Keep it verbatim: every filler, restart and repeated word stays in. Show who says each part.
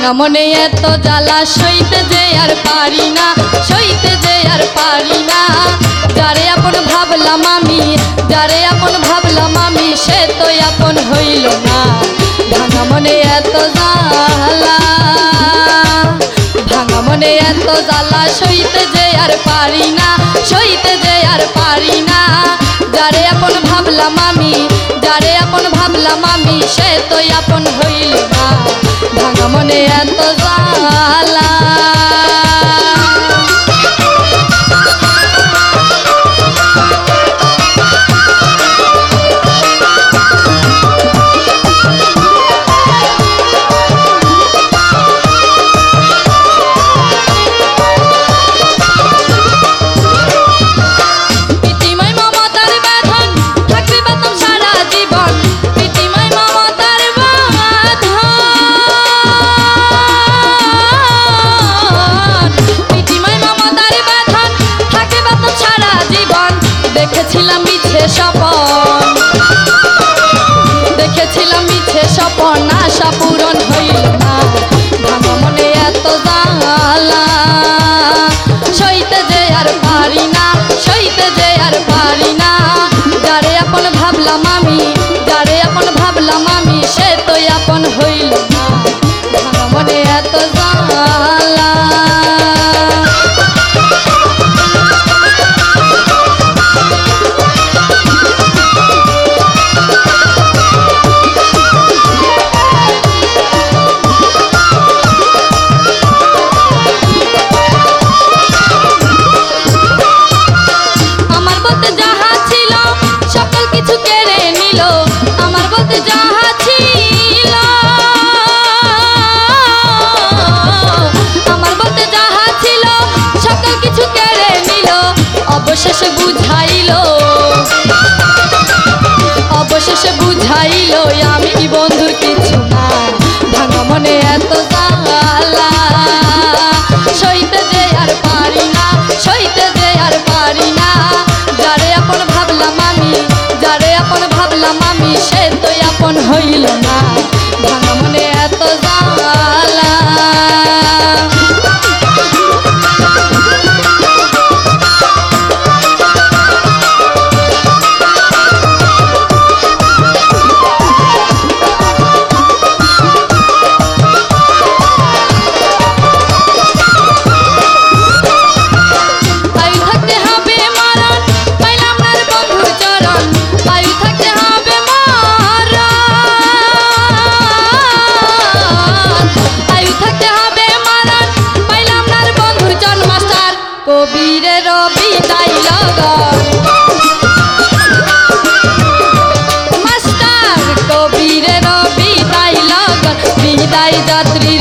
Speaker 1: ভাঙা মনে এত জ্বালা সইতে যে আর পারি না, সইতে যে আর পারি না। যারে আপন ভাবলাম আমি, যারে আপন ভাবলাম আমি, সে তো আপন হইল না। ভাঙা মনে এত জ্বালা, ভাঙা মনে এত জ্বালা সইতে যে আর পারি না, সইতে যে আর পারি না। যারে আপন ভাবলাম আমি, যারে আপন ভাবলাম আমি, সে তো আপন হইল না। ভাঙা মনে এত জ্বালা। দেখেছিলাম মিছে স্বপন, দেখেছিলাম মিছে স্বপন, আশা পূরণ হইল না। ভাঙা মনে এত জ্বালা সইতে যে আর পারি না, সইতে যে আর পারি না। যারে আপন ভাবলাম আমি, যারে আপন ভাবলাম আমি, সে তো আপন হইল না। ভাঙা মনে এত জ্বালা। অবশেষে বুঝাইল, অবশেষে বুঝাইল আমি বন্ধুর কিছু না। ভাঙা মনে এত জ্বালা সইতে যে আর পারি না, সইতে যে আর পারি না। যারে আপন ভাবলাম আমি, যারে আপন ভাবলাম আমি, সে তো আপন হইল না। ভাঙা মনে এত জ্বালা। কবিরের বিদায় লগন মাস্টার, কবিরের বিদায় লগন, বিদায় যাত্রী